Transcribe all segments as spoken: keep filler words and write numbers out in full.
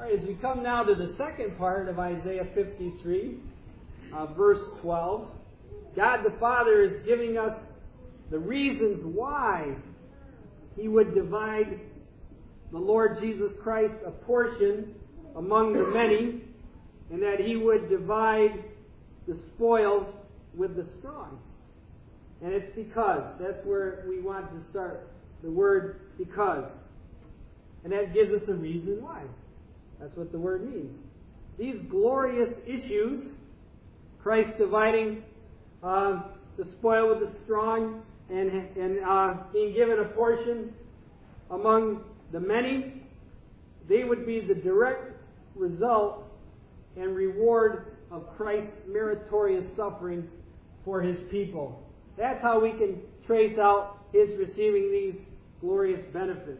All right, as we come now to the second part of Isaiah fifty-three, uh, verse twelve, God the Father is giving us the reasons why He would divide the Lord Jesus Christ a portion among the many, and that He would divide the spoil with the strong. And it's because. That's where we want to start. The word because. And that gives us a reason why. That's what the word means. These glorious issues, Christ dividing uh, the spoil with the strong and, and uh, being given a portion among the many, they would be the direct result and reward of Christ's meritorious sufferings for His people. That's how we can trace out His receiving these glorious benefits.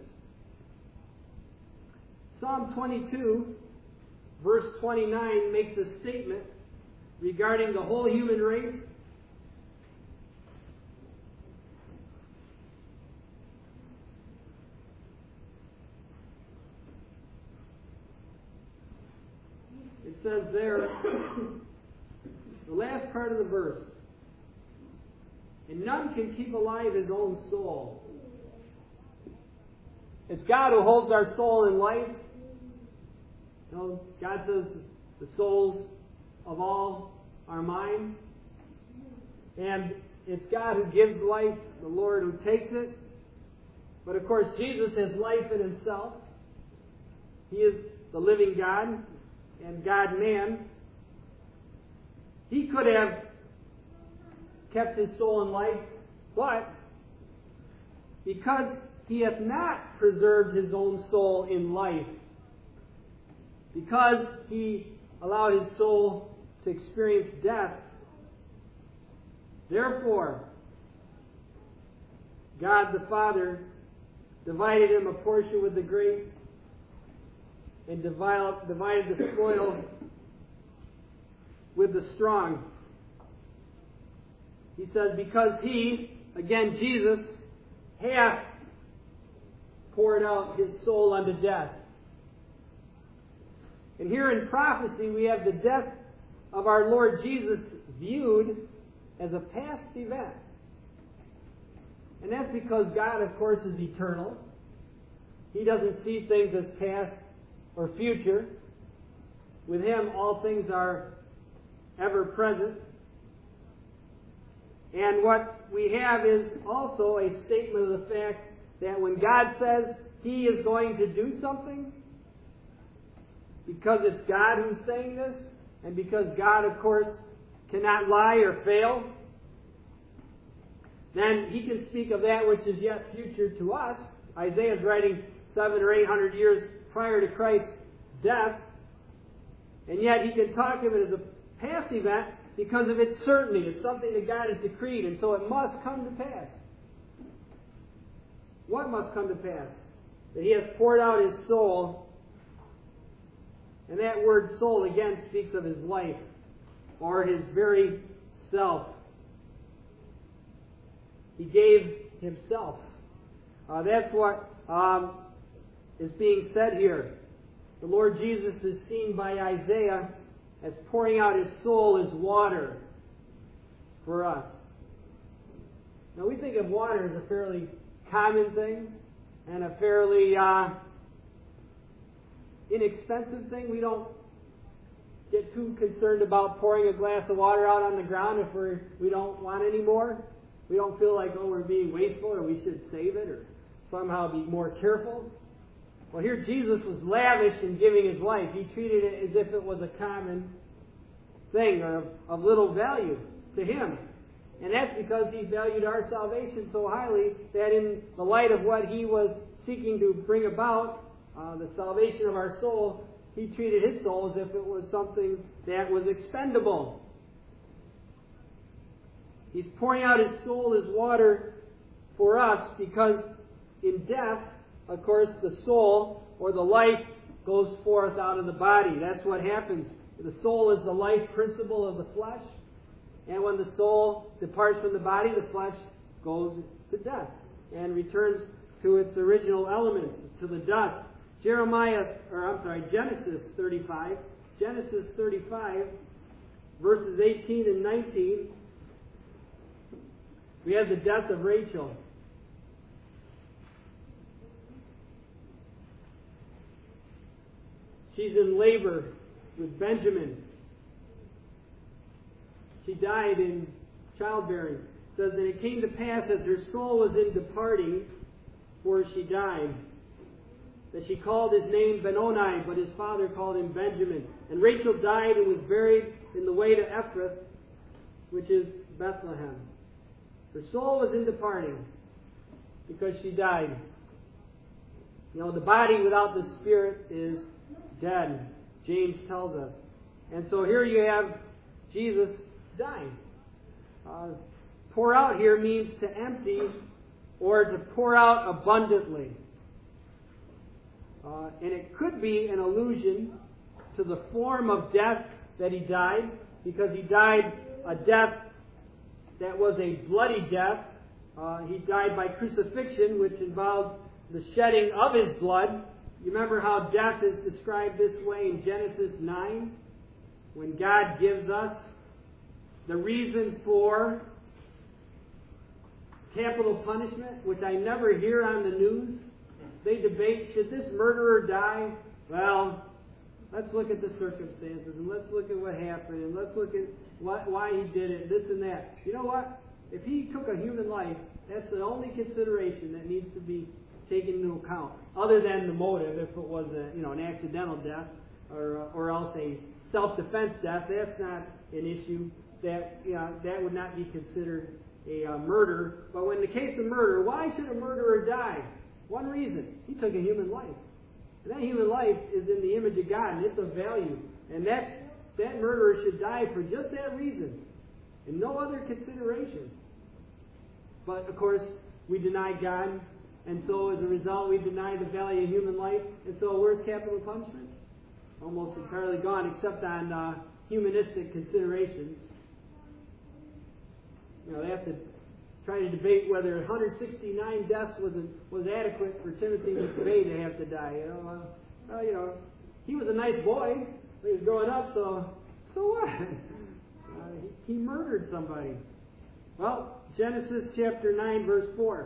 Psalm twenty-two, verse twenty-nine, makes a statement regarding the whole human race. It says there, the last part of the verse, and none can keep alive his own soul. It's God who holds our soul in life. You know, God says the souls of all are mine. And it's God who gives life, the Lord who takes it. But of course, Jesus has life in Himself. He is the living God and God-man. He could have kept His soul in life, but because He hath not preserved His own soul in life, because He allowed His soul to experience death, therefore, God the Father divided Him a portion with the great and divided the spoil with the strong. He says, because He, again Jesus, hath poured out His soul unto death. And here in prophecy we have the death of our Lord Jesus viewed as a past event. And that's because God, of course, is eternal. He doesn't see things as past or future. With Him, all things are ever present. And what we have is also a statement of the fact that when God says He is going to do something, because it's God who's saying this, and because God, of course, cannot lie or fail, then He can speak of that which is yet future to us. Isaiah is writing seven or eight hundred years prior to Christ's death, and yet he can talk of it as a past event because of its certainty. It's something that God has decreed, and so it must come to pass. What must come to pass? That He has poured out His soul, and that word soul again speaks of His life, or His very self. He gave Himself. Uh, that's what um, is being said here. The Lord Jesus is seen by Isaiah as pouring out His soul as water for us. Now we think of water as a fairly common thing and a fairly uh, inexpensive thing. We don't get too concerned about pouring a glass of water out on the ground if we're, we don't want any more. We don't feel like, oh, we're being wasteful or we should save it or somehow be more careful. Well, here Jesus was lavish in giving His life. He treated it as if it was a common thing or of, of little value to Him. And that's because He valued our salvation so highly that in the light of what He was seeking to bring about, uh, the salvation of our soul, He treated His soul as if it was something that was expendable. He's pouring out His soul as water for us because in death, of course, the soul or the life goes forth out of the body. That's what happens. The soul is the life principle of the flesh. And when the soul departs from the body, the flesh goes to death and returns to its original elements, to the dust, Jeremiah, or I'm sorry, Genesis thirty-five. Genesis thirty-five, verses eighteen and nineteen. We have the death of Rachel. She's in labor with Benjamin. She died in childbearing. It says, and it came to pass as her soul was in departing, for she died, that she called his name Benoni, but his father called him Benjamin. And Rachel died and was buried in the way to Ephrath, which is Bethlehem. Her soul was in departing because she died. You know, the body without the spirit is dead, James tells us. And so here you have Jesus dying. Uh, pour out here means to empty or to pour out abundantly. Uh, and it could be an allusion to the form of death that he died, because he died a death that was a bloody death. Uh, he died by crucifixion, which involved the shedding of his blood. You remember how death is described this way in Genesis nine? When God gives us the reason for capital punishment, which I never hear on the news. They debate, should this murderer die? Well, let's look at the circumstances, and let's look at what happened, and let's look at what, why he did it, this and that. You know what? If he took a human life, that's the only consideration that needs to be taken into account, other than the motive, if it was a, you know, an accidental death, or or else a self-defense death. That's not an issue. That you know, that would not be considered a uh, murder. But when the case of murder, why should a murderer die? One reason: he took a human life, and that human life is in the image of God, and it's of value. And that that murderer should die for just that reason, and no other consideration. But of course, we deny God, and so as a result, we deny the value of human life. And so, where's capital punishment? Almost entirely gone, except on uh, humanistic considerations. You know, they have to try to debate whether one hundred sixty-nine deaths was a, was adequate for Timothy McVeigh to have to die. You know, uh, well, you know, he was a nice boy when he was growing up, so so what? Uh, he, he murdered somebody. Well, Genesis chapter nine, verse four.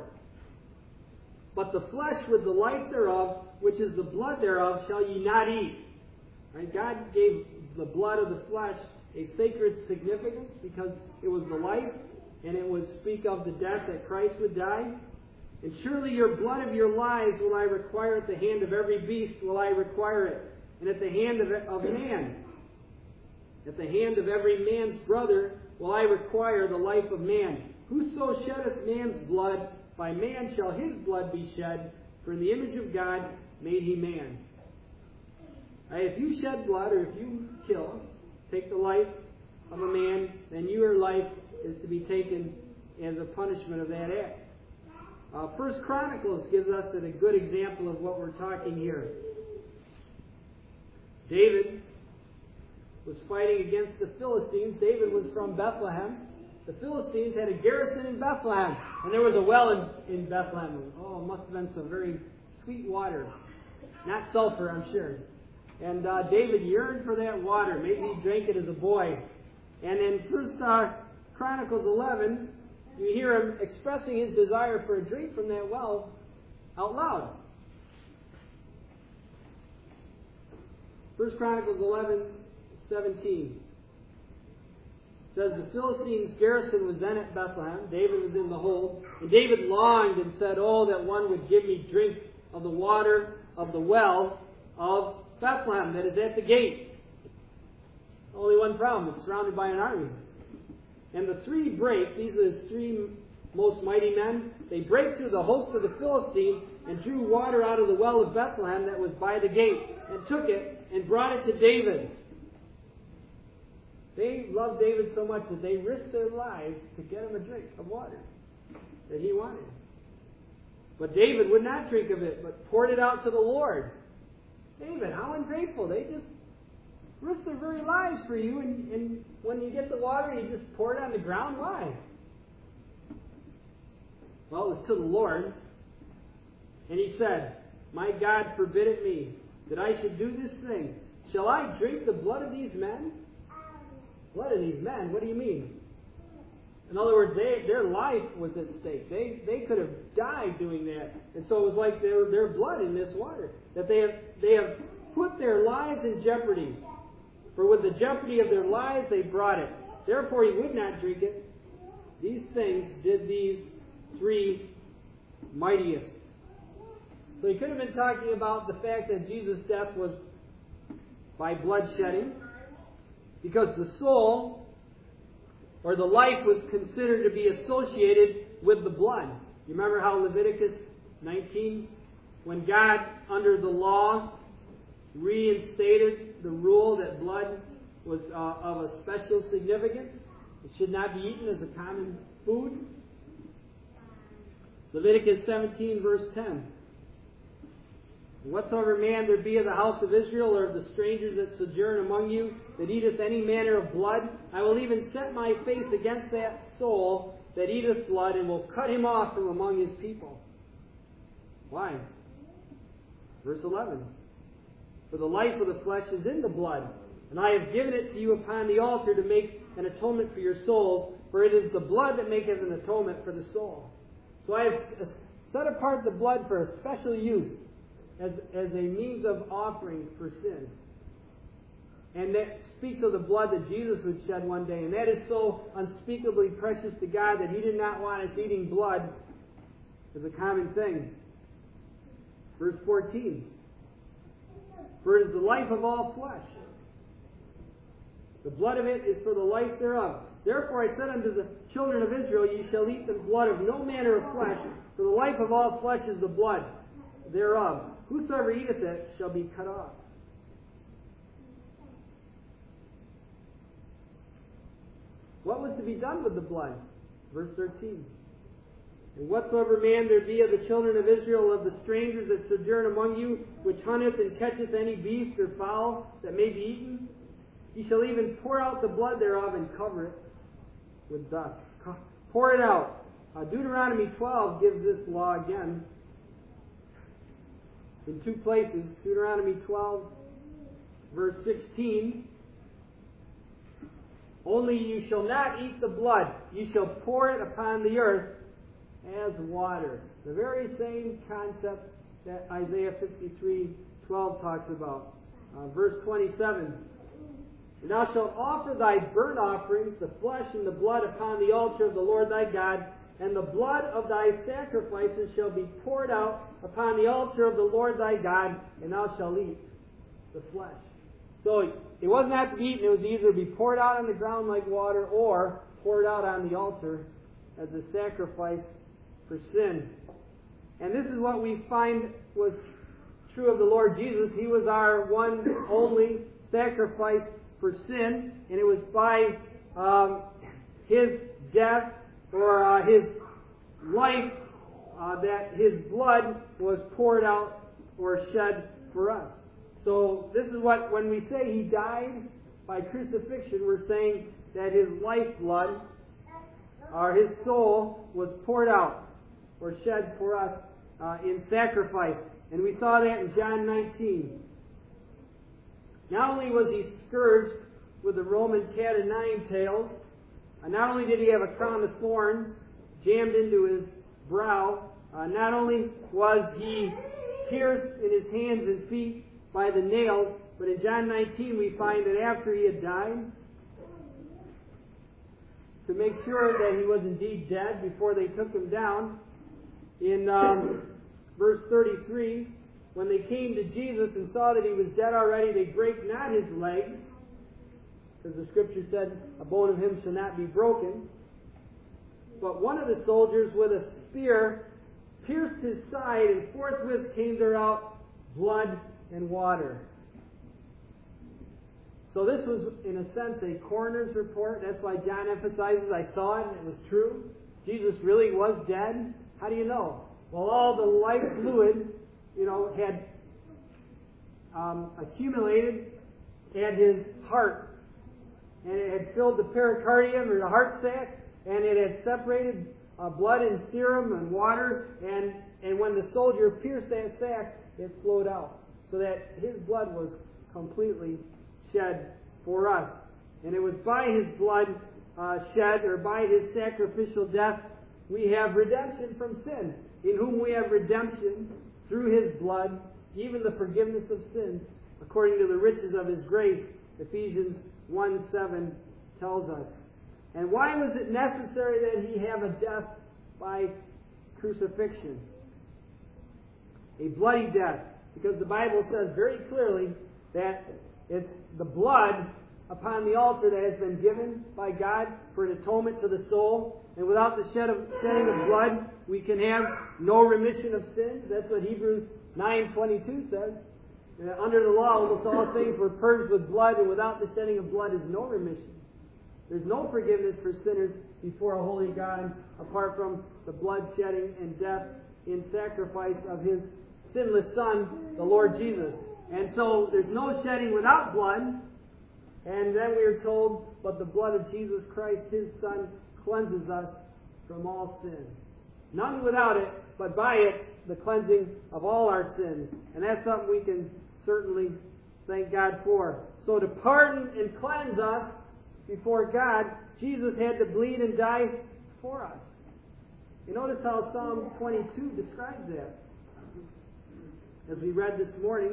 But the flesh with the life thereof, which is the blood thereof, shall ye not eat. Right? God gave the blood of the flesh a sacred significance because it was the life, and it would speak of the death that Christ would die. And surely your blood of your lives will I require at the hand of every beast, will I require it, and at the hand of, of man. At the hand of every man's brother will I require the life of man. Whoso sheddeth man's blood, by man shall his blood be shed, for in the image of God made he man. Right, if you shed blood, or if you kill, take the life of a man, then your life is to be taken as a punishment of that act. Uh, First Chronicles gives us a good example of what we're talking here. David was fighting against the Philistines. David was from Bethlehem. The Philistines had a garrison in Bethlehem, and there was a well in, in Bethlehem. Oh, it must have been some very sweet water. Not sulfur, I'm sure. And uh, David yearned for that water. Maybe he drank it as a boy. And in First uh, Chronicles eleven, you hear him expressing his desire for a drink from that well out loud. First Chronicles eleven seventeen. Says the Philistines' garrison was then at Bethlehem. David was in the hold. And David longed and said, oh, that one would give me drink of the water of the well of Bethlehem that is at the gate. Only one problem, it's surrounded by an army. And the three break, these are the three most mighty men, they break through the host of the Philistines and drew water out of the well of Bethlehem that was by the gate, and took it and brought it to David. They loved David so much that they risked their lives to get him a drink of water that he wanted. But David would not drink of it, but poured it out to the Lord. David, how ungrateful. They just risk their very lives for you, and, and when you get the water, you just pour it on the ground. Why? Well, it was to the Lord. And he said, My God forbid it me, that I should do this thing. Shall I drink the blood of these men? Blood of these men? What do you mean? In other words, they, their life was at stake. They they could have died doing that. And so it was like their, their blood in this water. That they have, they have put their lives in jeopardy. For with the jeopardy of their lives they brought it. Therefore he would not drink it. These things did these three mightiest. So he could have been talking about the fact that Jesus' death was by bloodshedding, because the soul or the life was considered to be associated with the blood. You remember how Leviticus nineteen, when God, under the law, reinstated the rule that blood was uh, of a special significance? It should not be eaten as a common food. Leviticus seventeen, verse ten. Whatsoever man there be of the house of Israel, or of the strangers that sojourn among you, that eateth any manner of blood, I will even set my face against that soul that eateth blood, and will cut him off from among his people. Why? Verse eleven. For the life of the flesh is in the blood, and I have given it to you upon the altar to make an atonement for your souls, for it is the blood that maketh an atonement for the soul. So I have set apart the blood for a special use, as, as a means of offering for sin. And that speaks of the blood that Jesus would shed one day. And that is so unspeakably precious to God that He did not want us eating blood as a common thing. Verse fourteen. For it is the life of all flesh. The blood of it is for the life thereof. Therefore I said unto the children of Israel, ye shall eat the blood of no manner of flesh, for the life of all flesh is the blood thereof. Whosoever eateth it shall be cut off. What was to be done with the blood? Verse thirteen. And whatsoever man there be of the children of Israel, of the strangers that sojourn among you, which hunteth and catcheth any beast or fowl that may be eaten, he shall even pour out the blood thereof and cover it with dust. Pour it out. Uh, Deuteronomy twelve gives this law again in two places. Deuteronomy twelve, verse sixteen. Only you shall not eat the blood. You shall pour it upon the earth as water. The very same concept that Isaiah fifty-three twelve talks about. Uh, verse twenty-seven. And thou shalt offer thy burnt offerings, the flesh and the blood, upon the altar of the Lord thy God, and the blood of thy sacrifices shall be poured out upon the altar of the Lord thy God, and thou shalt eat the flesh. So it wasn't have to be eaten, it was either be poured out on the ground like water, or poured out on the altar as a sacrifice for sin. And this is what we find was true of the Lord Jesus. He was our one only sacrifice for sin, and it was by um, His death or uh, His life uh, that His blood was poured out or shed for us. So this is what, when we say He died by crucifixion, we're saying that His lifeblood, or His soul, was poured out or shed for us uh, in sacrifice. And we saw that in John nineteen. Not only was He scourged with the Roman cat o' nine tails, uh, not only did He have a crown of thorns jammed into His brow, uh, not only was He pierced in His hands and feet by the nails, but in John nineteen we find that after He had died, to make sure that He was indeed dead before they took Him down, in um, verse thirty-three, when they came to Jesus and saw that He was dead already, they brake not His legs, because the Scripture said, a bone of Him shall not be broken. But one of the soldiers with a spear pierced His side, and forthwith came there out blood and water. So this was, in a sense, a coroner's report. That's why John emphasizes, I saw it and it was true. Jesus really was dead. How do you know? Well, all the life fluid, you know, had um, accumulated at His heart. And it had filled the pericardium, or the heart sac, and it had separated uh, blood and serum and water, and and when the soldier pierced that sack, it flowed out. So that his blood was completely shed for us. And it was by his blood uh, shed, or by his sacrificial death, we have redemption from sin. In whom we have redemption through his blood, even the forgiveness of sins, according to the riches of his grace, Ephesians one seven tells us. And why was it necessary that he have a death by crucifixion? A bloody death. Because the Bible says very clearly that it's the blood upon the altar that has been given by God for an atonement to the soul. And without the shed of, shedding of blood, we can have no remission of sins. That's what Hebrews nine twenty-two says. Uh, under the law, almost all things were purged with blood, and without the shedding of blood is no remission. There's no forgiveness for sinners before a holy God apart from the blood shedding and death in sacrifice of his sinless Son, the Lord Jesus. And so there's no shedding without blood. And then we are told, but the blood of Jesus Christ, his Son, cleanses us from all sin. None without it, but by it, the cleansing of all our sins. And that's something we can certainly thank God for. So to pardon and cleanse us before God, Jesus had to bleed and die for us. You notice how Psalm twenty-two describes that. As we read this morning,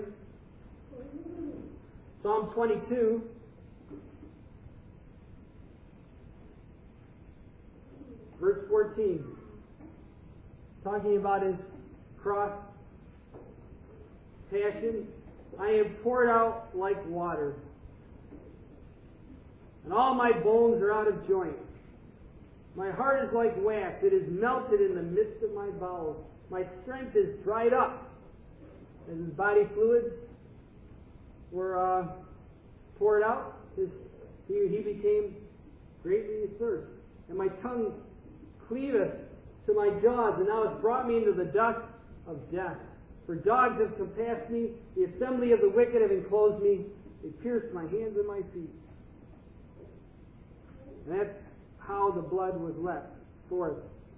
Psalm twenty-two, verse fourteen, talking about his cross passion. I am poured out like water, and all my bones are out of joint. My heart is like wax, it is melted in the midst of my bowels. My strength is dried up. As his body fluids were uh, poured out, his, he, he became greatly athirst. And my tongue cleaveth to my jaws, and now hath brought me into the dust of death. For dogs have compassed me, the assembly of the wicked have enclosed me, they pierced my hands and my feet. And that's how the blood was let forth.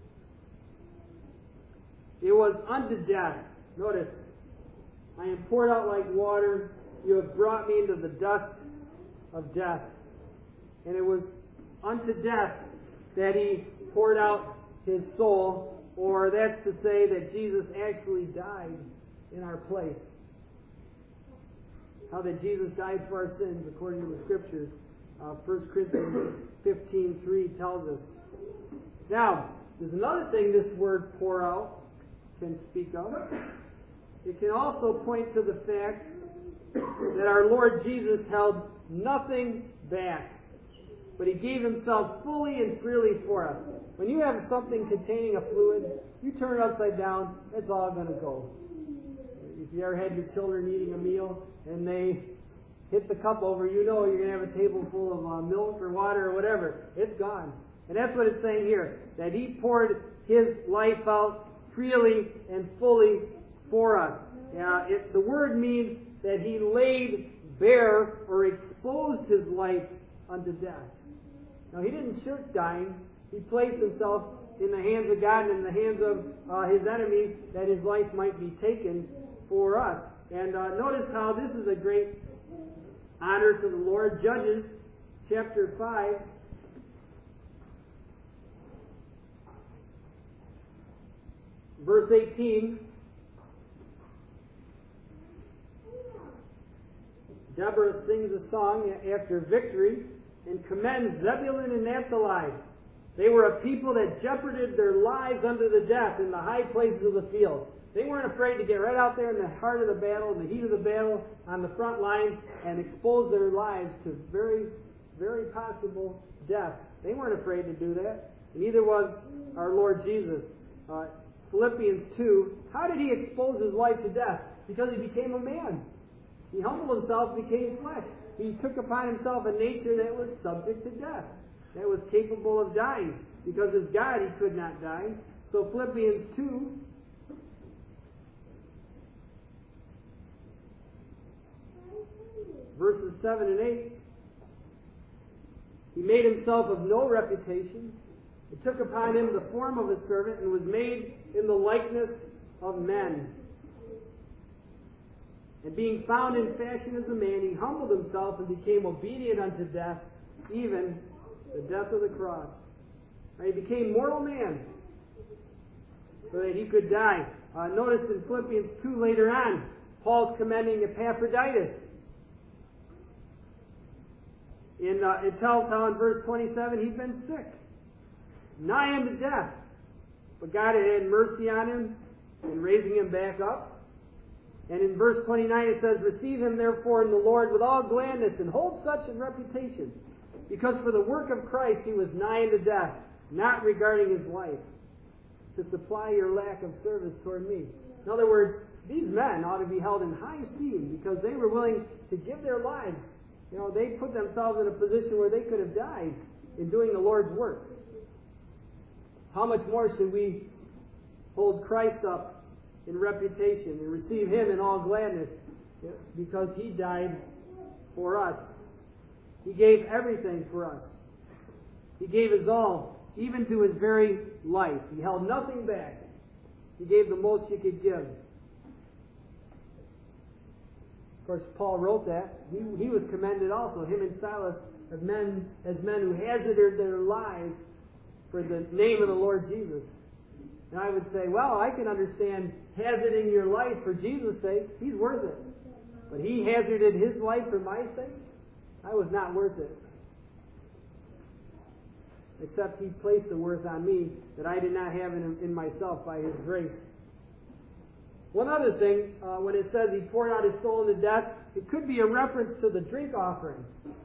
It was unto death. Notice, I am poured out like water, you have brought me into the dust of death. And it was unto death that he poured out his soul, or that's to say that Jesus actually died in our place. How that Jesus died for our sins according to the Scriptures. Uh, First Corinthians fifteen three tells us. Now, there's another thing this word pour out can speak of. It can also point to the fact that our Lord Jesus held nothing back, but he gave himself fully and freely for us. When you have something containing a fluid, you turn it upside down, it's all going to go. If you ever had your children eating a meal and they hit the cup over, you know you're going to have a table full of uh, milk or water or whatever. It's gone. And that's what it's saying here, that he poured his life out freely and fully for us. Uh, it, the word means that he laid bare or exposed his life unto death. Now, he didn't shirk dying. He placed himself in the hands of God and in the hands of uh, his enemies that his life might be taken for us. And uh, notice how this is a great honor to the Lord. Judges chapter five. Verse eighteen. Deborah sings a song after victory and commends Zebulun and Naphtali. They were a people that jeoparded their lives unto the death in the high places of the field. They weren't afraid to get right out there in the heart of the battle, in the heat of the battle, on the front line, and expose their lives to very, very possible death. They weren't afraid to do that. And neither was our Lord Jesus. Uh, Philippians two, how did he expose his life to death? Because he became a man. He humbled himself, became flesh. He took upon himself a nature that was subject to death, that was capable of dying. Because as God, he could not die. So Philippians two, verses seven and eight, he made himself of no reputation. He took upon him the form of a servant and was made in the likeness of men. And being found in fashion as a man, he humbled himself and became obedient unto death, even the death of the cross. He became mortal man so that he could die. Uh, notice in Philippians two later on, Paul's commending Epaphroditus. In, uh, it tells how in verse twenty-seven he'd been sick, nigh unto death. But God had had mercy on him in raising him back up. And in verse twenty-nine it says, receive him therefore in the Lord with all gladness, and hold such in reputation, because for the work of Christ he was nigh unto death, not regarding his life, to supply your lack of service toward me. In other words, these men ought to be held in high esteem because they were willing to give their lives. You know, they put themselves in a position where they could have died in doing the Lord's work. How much more should we hold Christ up in reputation and receive him in all gladness because he died for us. He gave everything for us. He gave his all, even to his very life. He held nothing back. He gave the most he could give. Of course, Paul wrote that. He, he was commended also, him and Silas, as men, as men who hazarded their lives for the name of the Lord Jesus. And I would say, well, I can understand hazarding your life for Jesus' sake. He's worth it. But he hazarded his life for my sake? I was not worth it. Except he placed the worth on me that I did not have in, in myself by his grace. One other thing, uh, when it says he poured out his soul into death, it could be a reference to the drink offering.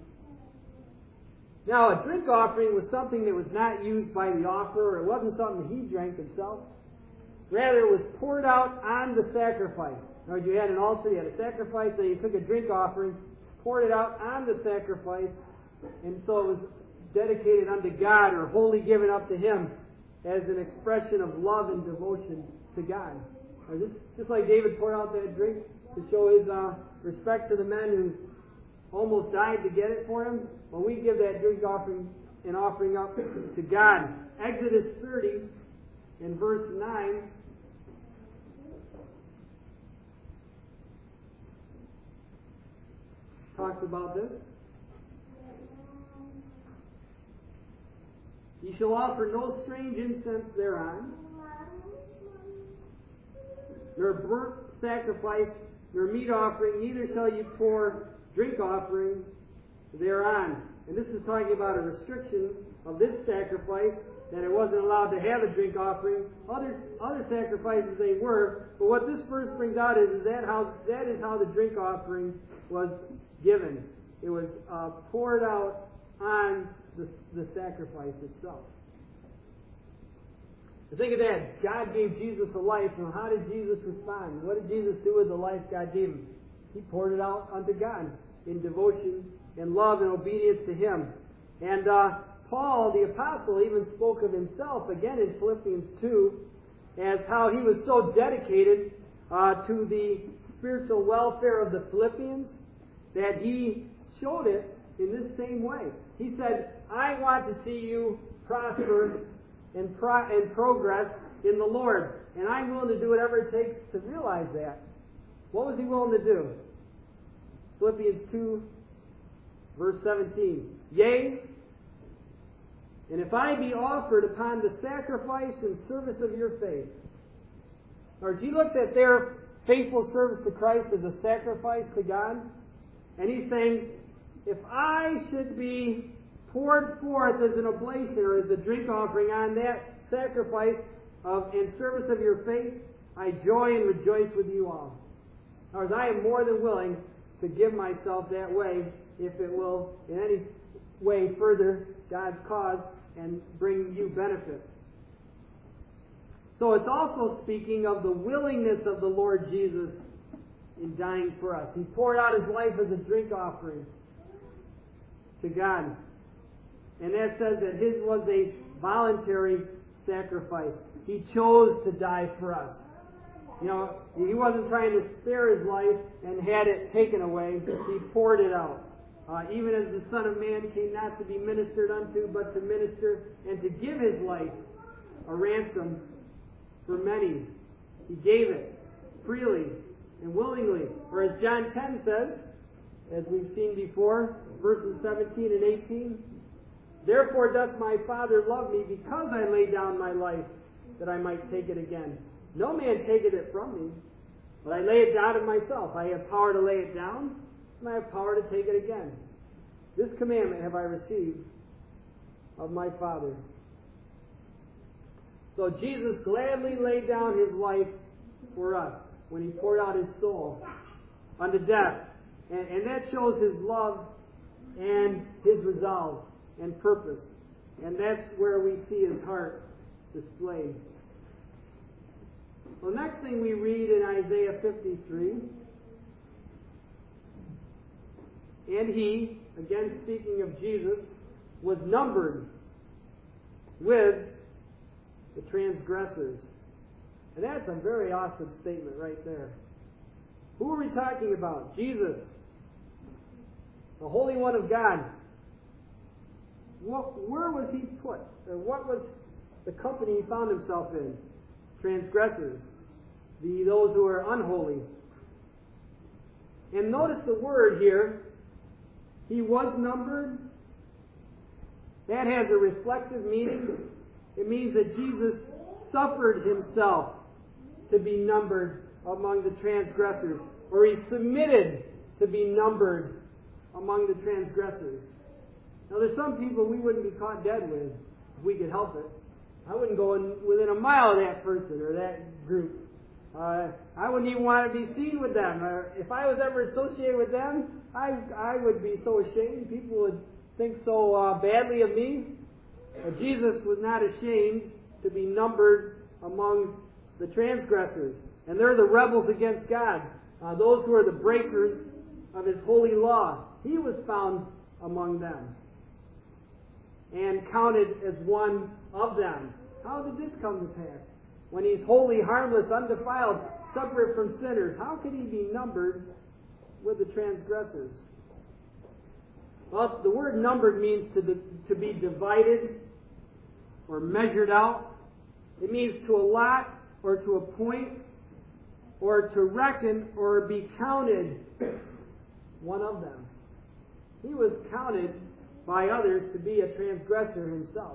Now, a drink offering was something that was not used by the offerer. It wasn't something he drank himself. Rather, it was poured out on the sacrifice. Now, you had an altar, you had a sacrifice, and you took a drink offering, poured it out on the sacrifice, and so it was dedicated unto God or wholly given up to him as an expression of love and devotion to God. Or just, just like David poured out that drink to show his uh, respect to the men who almost died to get it for him, well, we give that drink offering an offering up to God. Exodus thirty in verse nine talks about this. Ye shall offer no strange incense thereon, nor burnt sacrifice, nor meat offering, neither shall you pour drink offering thereon. And this is talking about a restriction of this sacrifice, that it wasn't allowed to have a drink offering. Other other sacrifices they were, but what this verse brings out is, is that how that is how the drink offering was given. It was uh, poured out on the, the sacrifice itself. Think of that. God gave Jesus a life. Now, how did Jesus respond? What did Jesus do with the life God gave him? He poured it out unto God in devotion and love and obedience to him. And uh, Paul, the apostle, even spoke of himself again in Philippians two as how he was so dedicated uh, to the spiritual welfare of the Philippians that he showed it in this same way. He said, I want to see you prosper and, pro- and progress in the Lord, and I'm willing to do whatever it takes to realize that. What was he willing to do? Philippians two, verse seventeen. Yea, and if I be offered upon the sacrifice and service of your faith. Or he looks at their faithful service to Christ as a sacrifice to God, and he's saying, if I should be poured forth as an oblation or as a drink offering on that sacrifice of in service of your faith, I joy and rejoice with you all. In other words, I am more than willing to give myself that way if it will in any way further God's cause and bring you benefit. So it's also speaking of the willingness of the Lord Jesus in dying for us. He poured out his life as a drink offering to God. And that says that his was a voluntary sacrifice. He chose to die for us. You know, he wasn't trying to spare his life and had it taken away. He poured it out. Uh, even as the Son of Man came not to be ministered unto, but to minister and to give his life a ransom for many. He gave it freely and willingly. Or as John ten says, as we've seen before, verses seventeen and eighteen, therefore doth my Father love me, because I lay down my life, that I might take it again. No man taketh it from me, but I lay it down of myself. I have power to lay it down, and I have power to take it again. This commandment have I received of my Father. So Jesus gladly laid down his life for us when he poured out his soul unto death. And, and that shows his love and his resolve and purpose. And that's where we see his heart displayed. Well, next thing we read in Isaiah fifty-three, and he, again speaking of Jesus, was numbered with the transgressors. And that's a very awesome statement right there. Who are we talking about? Jesus, the Holy One of God. What, where was he put? Or what was the company he found himself in? Transgressors, the those who are unholy. And notice the word here, he was numbered. That has a reflexive meaning. It means that Jesus suffered himself to be numbered among the transgressors, or he submitted to be numbered among the transgressors. Now there's some people we wouldn't be caught dead with if we could help it. I wouldn't go in within a mile of that person or that group. Uh, I wouldn't even want to be seen with them. Uh, if I was ever associated with them, I I would be so ashamed. People would think so uh, badly of me. But Jesus was not ashamed to be numbered among the transgressors. And they're the rebels against God. Uh, those who are the breakers of his holy law. He was found among them and counted as one of them. How did this come to pass? When he's holy, harmless, undefiled, separate from sinners, how could he be numbered with the transgressors? Well, the word numbered means to, to be divided or measured out. It means to allot or to appoint or to reckon or be counted one of them. He was counted by others to be a transgressor himself.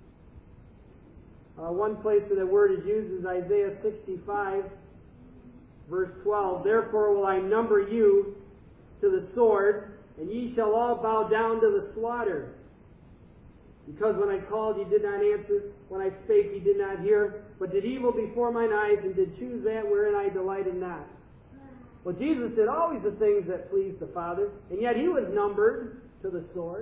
Uh, one place where the word is used is Isaiah sixty-five, verse twelve. Therefore will I number you to the sword, and ye shall all bow down to the slaughter. Because when I called, ye did not answer. When I spake, ye did not hear. But did evil before mine eyes, and did choose that wherein I delighted not. Well, Jesus did always the things that pleased the Father, and yet he was numbered to the sword.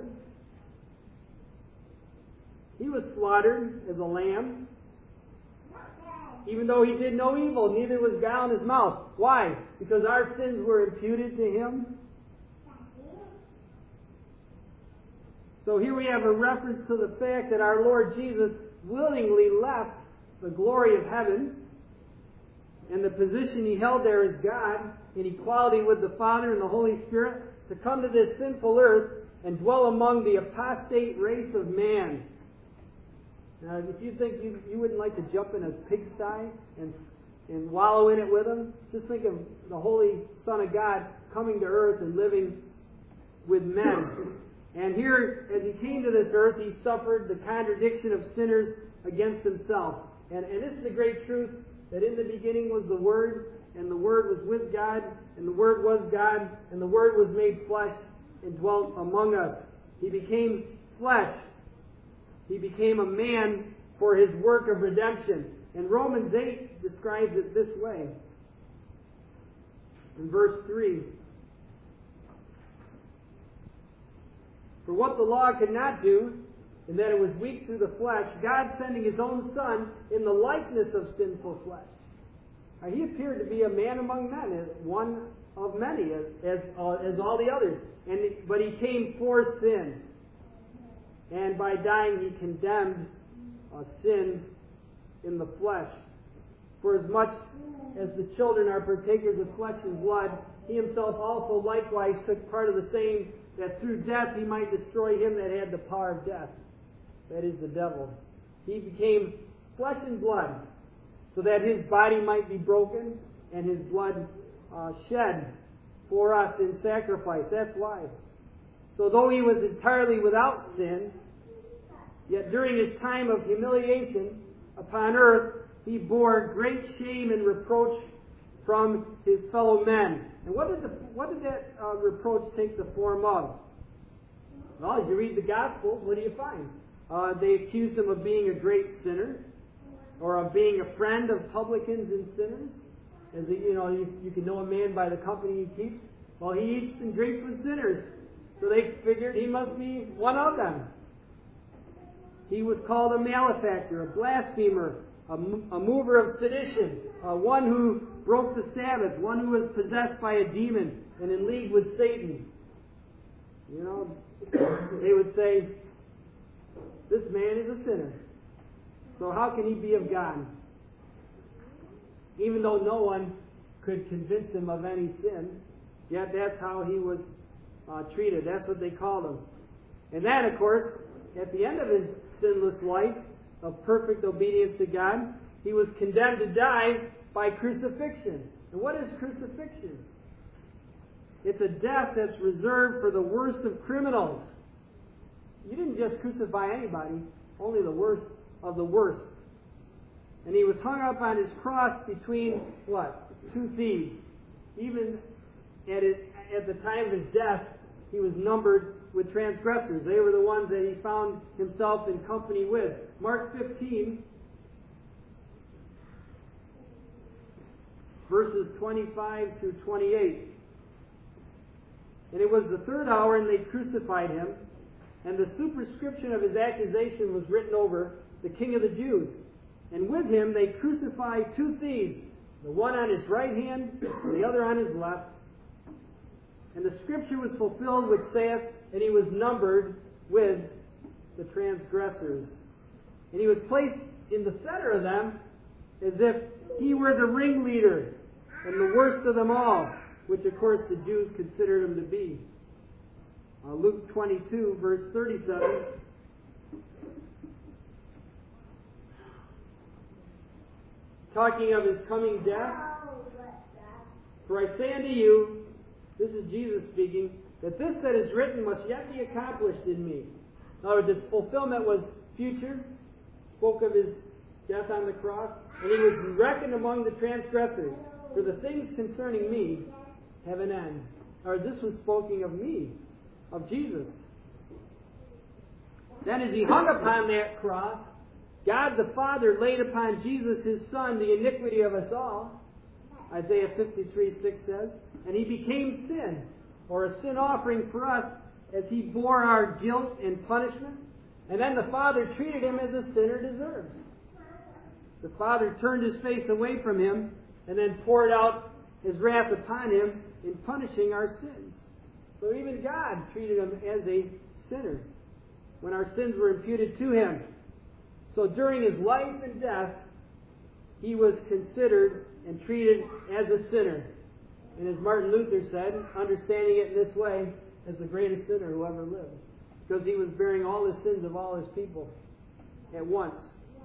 He was slaughtered as a lamb. Even though he did no evil, neither was guile in his mouth. Why? Because our sins were imputed to him. So here we have a reference to the fact that our Lord Jesus willingly left the glory of heaven and the position he held there as God in equality with the Father and the Holy Spirit to come to this sinful earth and dwell among the apostate race of man. Now, if you think you, you wouldn't like to jump in a pigsty and, and wallow in it with him, just think of the Holy Son of God coming to earth and living with men. And here, as he came to this earth, he suffered the contradiction of sinners against himself. And, and this is the great truth, that in the beginning was the Word, and the Word was with God, and the Word was God, and the Word was made flesh and dwelt among us. He became flesh. He became a man for his work of redemption. And Romans eight describes it this way. In verse three. For what the law could not do, in that it was weak through the flesh, God sending his own Son in the likeness of sinful flesh. Now, he appeared to be a man among men, one of many, as, uh, as all the others. And But he came for sin. And by dying, he condemned uh, sin in the flesh. For as much as the children are partakers of flesh and blood, he himself also likewise took part of the same, that through death he might destroy him that had the power of death, that is, the devil. He became flesh and blood, so that his body might be broken and his blood uh, shed for us in sacrifice. That's why. So though he was entirely without sin, yet during his time of humiliation upon earth, he bore great shame and reproach from his fellow men. And what did, the, what did that uh, reproach take the form of? Well, as you read the Gospels, what do you find? Uh, they accused him of being a great sinner, or of being a friend of publicans and sinners. As a, you know, you, you can know a man by the company he keeps. Well, he eats and drinks with sinners, so they figured he must be one of them. He was called a malefactor, a blasphemer, a, a mover of sedition, uh, one who broke the Sabbath, one who was possessed by a demon and in league with Satan. You know, they would say, this man is a sinner. So how can he be of God? Even though no one could convince him of any sin, yet that's how he was uh, treated. That's what they called him. And that, of course, at the end of his sinless life of perfect obedience to God, he was condemned to die by crucifixion. And what is crucifixion? It's a death that's reserved for the worst of criminals. You didn't just crucify anybody, only the worst of the worst. And he was hung up on his cross between, what? Two thieves. Even at, it, at the time of his death, he was numbered with transgressors. They were the ones that he found himself in company with. Mark fifteen, verses twenty-five through twenty-eight. And it was the third hour, and they crucified him, and the superscription of his accusation was written over, the King of the Jews. And with him they crucified two thieves, the one on his right hand, and the other on his left. And the scripture was fulfilled which saith, and he was numbered with the transgressors. And he was placed in the center of them, as if he were the ringleader and the worst of them all, which of course the Jews considered him to be. Uh, Luke twenty-two, verse thirty-seven. Talking of his coming death. For I say unto you, this is Jesus speaking, that this that is written must yet be accomplished in me. In other words, its fulfillment was future, spoke of his death on the cross, and he was reckoned among the transgressors. For the things concerning me have an end. Or this was speaking of me, of Jesus. Then as he hung upon that cross, God the Father laid upon Jesus his Son the iniquity of us all. Isaiah fifty-three six says, and he became sin, or a sin offering for us, as he bore our guilt and punishment. And then the Father treated him as a sinner deserves. The Father turned his face away from him and then poured out his wrath upon him in punishing our sins. So even God treated him as a sinner when our sins were imputed to him. So during his life and death, he was considered and treated as a sinner. And as Martin Luther said, understanding it in this way, as the greatest sinner who ever lived. Because he was bearing all the sins of all his people at once.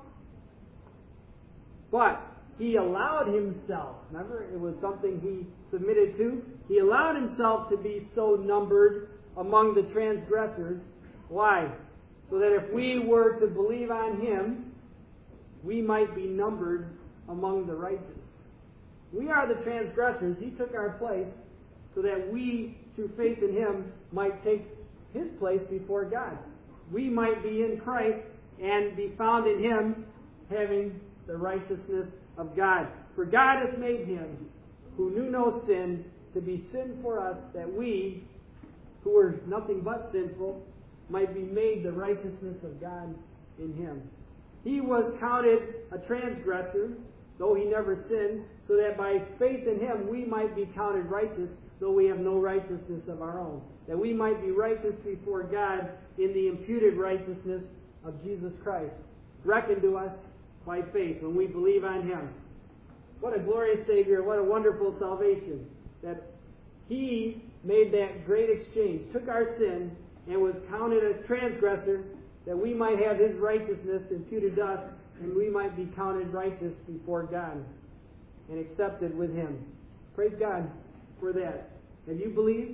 But he allowed himself, remember, it was something he submitted to. He allowed himself to be so numbered among the transgressors. Why? So that if we were to believe on him, we might be numbered among the righteous. We are the transgressors. He took our place so that we, through faith in him, might take his place before God. We might be in Christ and be found in him, having the righteousness of God. For God hath made him, who knew no sin, to be sin for us, that we, who were nothing but sinful, might be made the righteousness of God in him. He was counted a transgressor, though he never sinned, so that by faith in him we might be counted righteous, though we have no righteousness of our own. That we might be righteous before God in the imputed righteousness of Jesus Christ, reckoned to us by faith when we believe on him. What a glorious Savior, what a wonderful salvation. That he made that great exchange, took our sin, and was counted a transgressor, that we might have his righteousness imputed to us, and we might be counted righteous before God and accepted with Him. Praise God for that. Have you believed?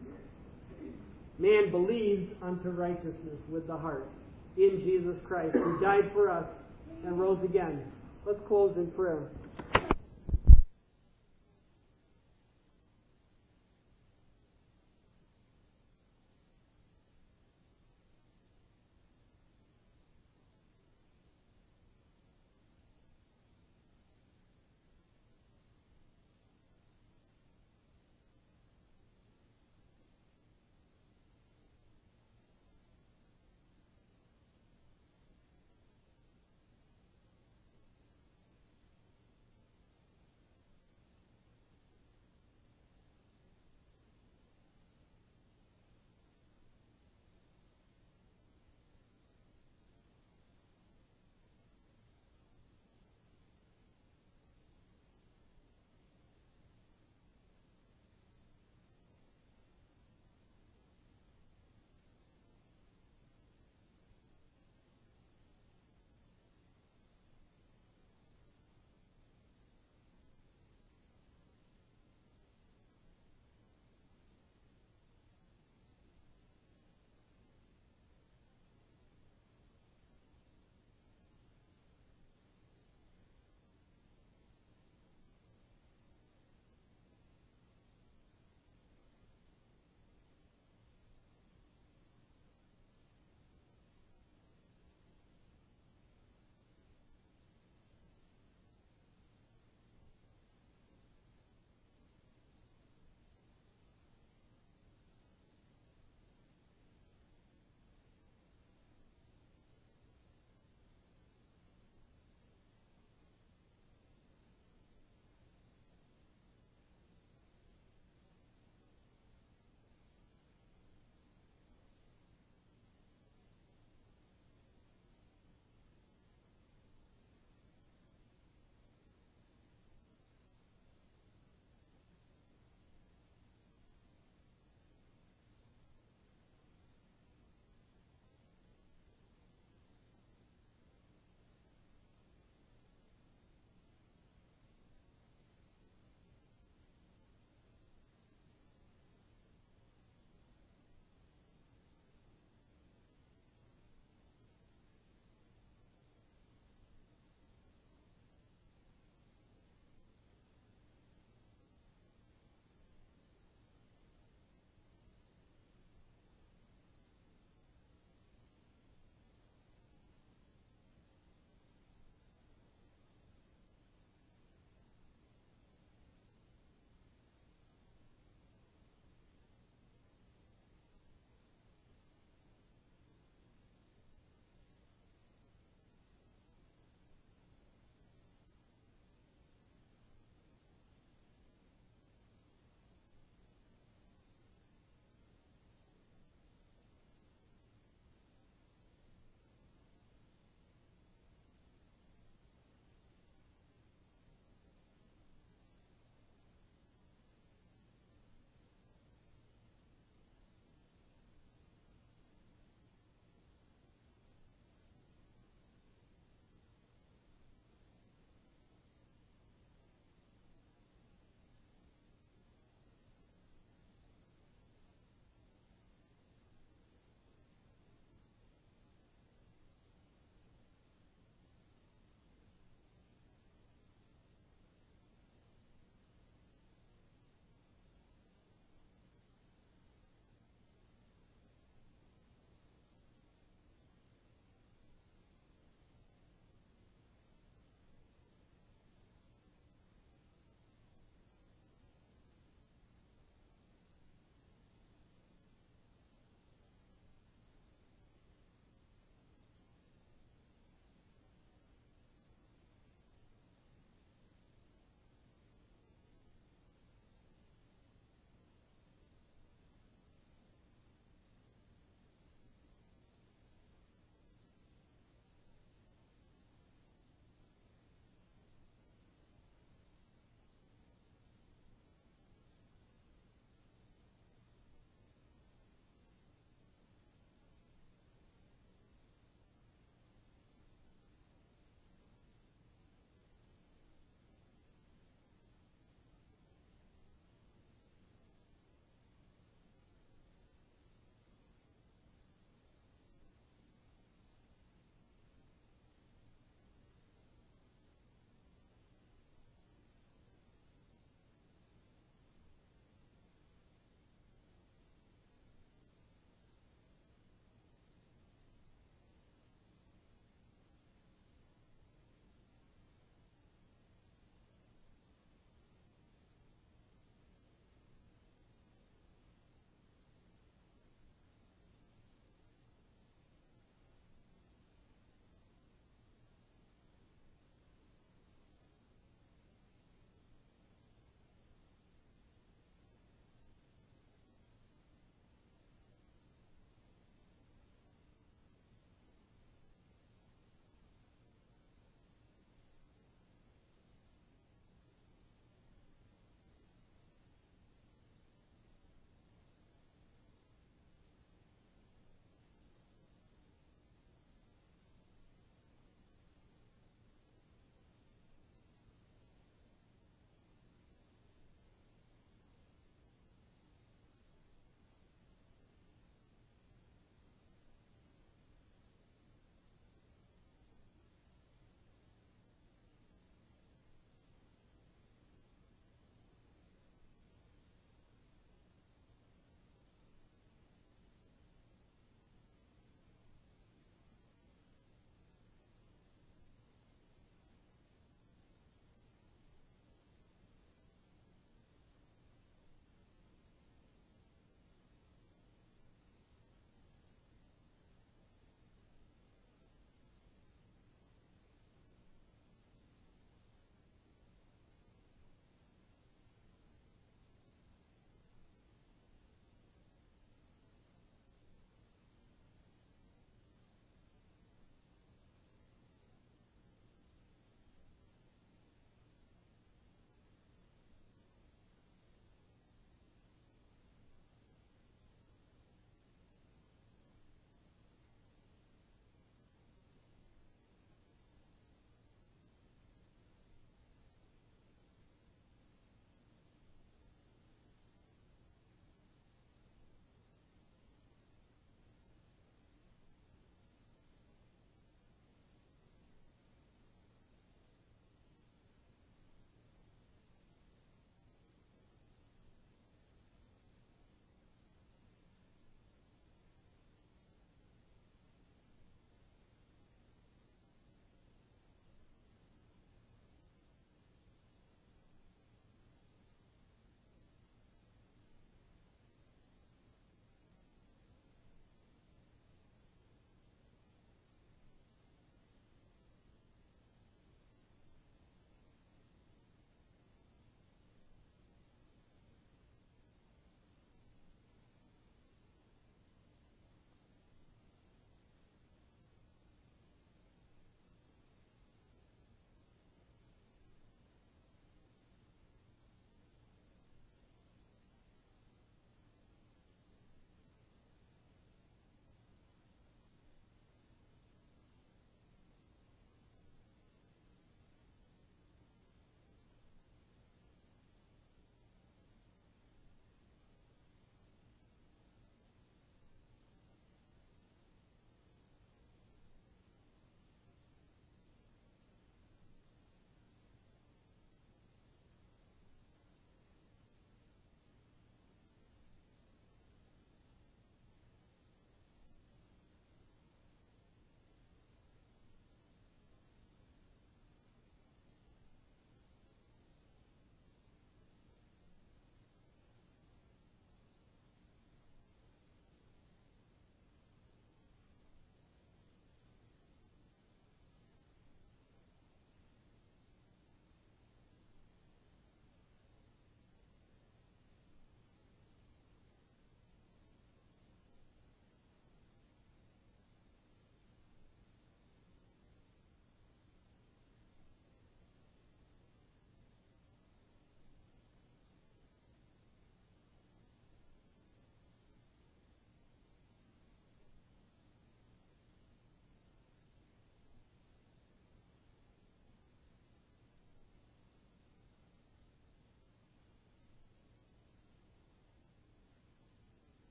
Man believes unto righteousness with the heart in Jesus Christ, who died for us and rose again. Let's close in prayer.